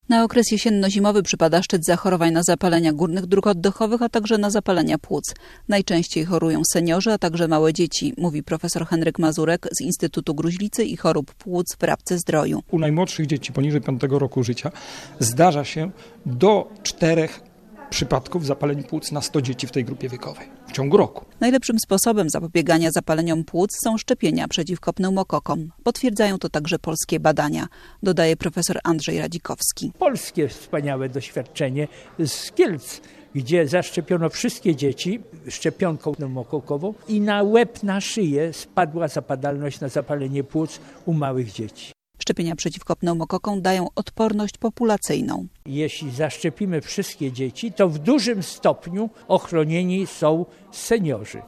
Na okres jesienno-zimowy przypada szczyt zachorowań na zapalenia górnych dróg oddechowych, a także na zapalenia płuc. Najczęściej chorują seniorzy, a także małe dzieci, mówi profesor Henryk Mazurek z Instytutu Gruźlicy i Chorób Płuc w Rabce-Zdroju. U najmłodszych dzieci poniżej 5 roku życia zdarza się do 4 przypadków zapaleń płuc na 100 dzieci w tej grupie wiekowej w ciągu roku. Najlepszym sposobem zapobiegania zapaleniom płuc są szczepienia przeciwko pneumokokom. Potwierdzają to także polskie badania, dodaje profesor Andrzej Radzikowski. Polskie wspaniałe doświadczenie z Kielc, gdzie zaszczepiono wszystkie dzieci szczepionką pneumokokową i na łeb, na szyję spadła zapadalność na zapalenie płuc u małych dzieci. Szczepienia przeciwko pneumokokom dają odporność populacyjną. Jeśli zaszczepimy wszystkie dzieci, to w dużym stopniu ochronieni są seniorzy.